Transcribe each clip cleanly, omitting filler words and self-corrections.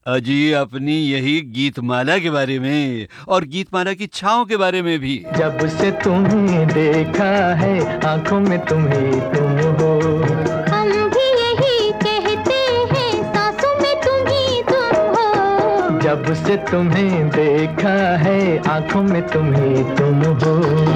अजी अपनी यही गीतमाला के बारे में और गीतमाला की छाओं के बारे में भी। जब से तुम्हें देखा है आंखों में तुम्ही तुम हो, हम भी यही कहते हैं सांसों में तुम ही तुम हो। जब से तुम्हें देखा है आंखों में तुम्ही तुम हो।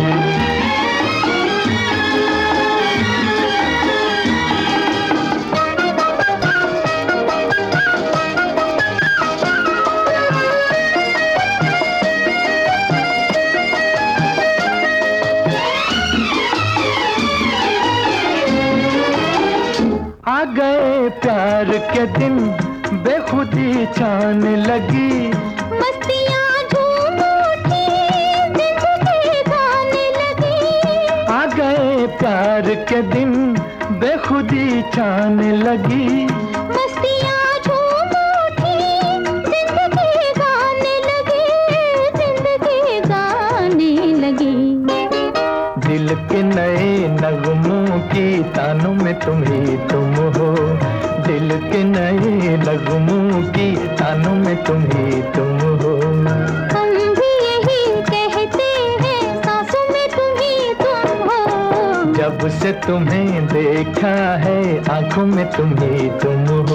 आ गए प्यार के दिन बेखुदी छाने लगी, मस्तियाँ झूम उठी जिंदगी गाने लगी। आ गए प्यार के दिन बेखुदी छाने लगी, मस्तियाँ झूम उठी जिंदगी गाने लगी, जिंदगी गाने लगी। दिल के नए नगमों की तानों में तुम ही तुम हो, दिल के नए नगमों की तानों में तुम ही तुम हो। हम भी यही कहते हैं सांसों में तुम ही तुम हो। जब से तुम्हें देखा है आंखों में तुम ही तुम हो।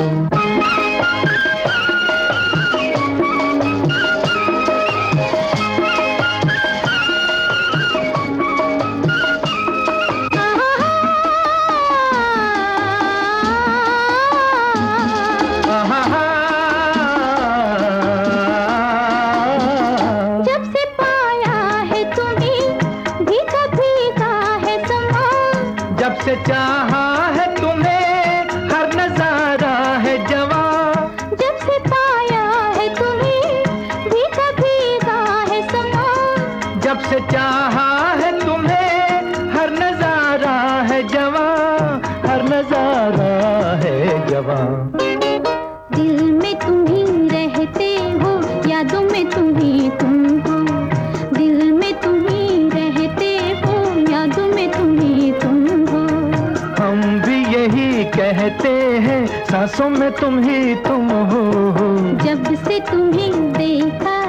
जब से पाया है तुम्हें भीगा भीगा है समा, जब से चाहा है तुम्हें हर नजारा है जवां, जब से पाया है तुम्हें भीगा भीगा है समा। जब से चाहा है तुम्हें हर नजारा है जवां, हर नजारा है जवां। दिल में तुम ही रहते हो, यादों में तुम ही तुम हो। दिल में तुम ही रहते हो, यादों में तुम ही तुम हो। हम भी यही कहते हैं सांसों में तुम ही तुम हो। जब से तुम्हें देखा